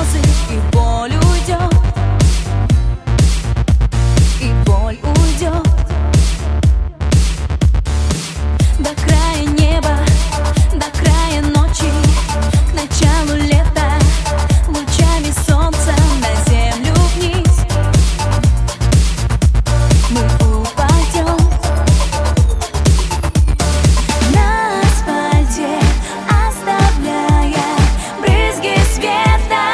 слезы, и боль уйдет, и боль уйдет до края неба, до края ночи, к началу лета, лучами солнца на землю вниз мы упадем. На асфальте оставляя брызги света,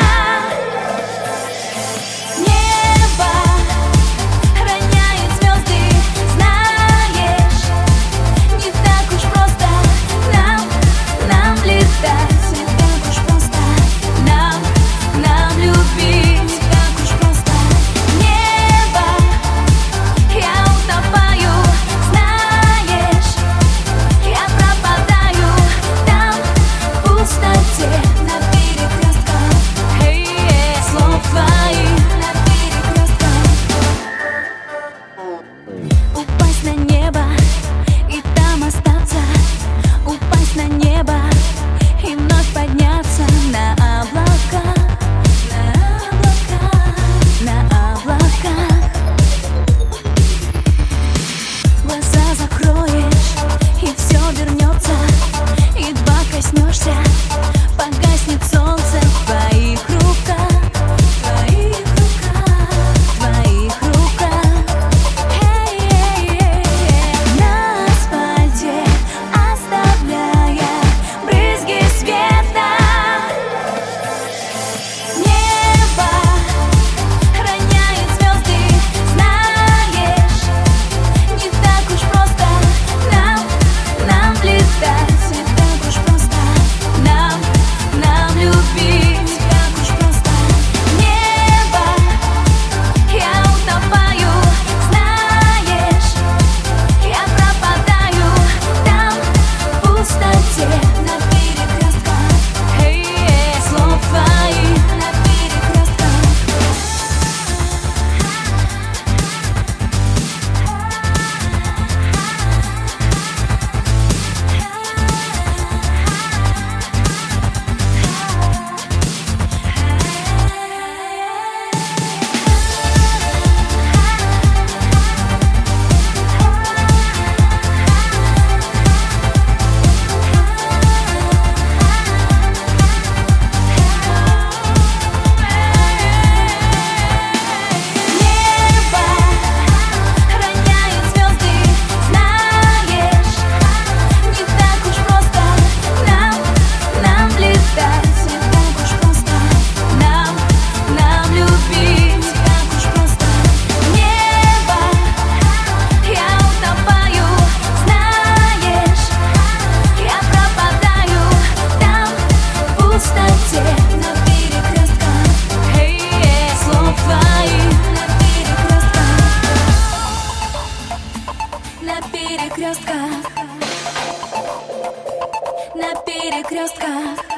небо роняет звезды, знаешь, не так уж просто нам летать, не так уж просто нам любить, не так уж просто. Небо, я утопаю, знаешь, я пропадаю там в пустоте на перекрестках, слов твоих на перекрестках. Упасть на небо и там остаться, упасть на небо и вновь подняться на облака, на облаках. Глаза закроешь, и все вернется, едва коснешься, погаснет солнце в твоих руках, в твоих руках, в твоих руках. На асфальте оставляя брызги света, небо роняет звезды, знаешь, не так уж просто нам летать, не так уж просто нам любить, не так уж просто. Небо, я утопаю, знаешь, я пропадаю там в пустоте на перекрестках, слов твоих на перекрестках. Небо роняет звезды, знаешь, не так уж просто нам летать, не так уж просто нам любить, не так уж просто. Небо, я утопаю, знаешь, я пропадаю там в пустоте на перекрестках, слов твоих на перекрестках, на перекрестках.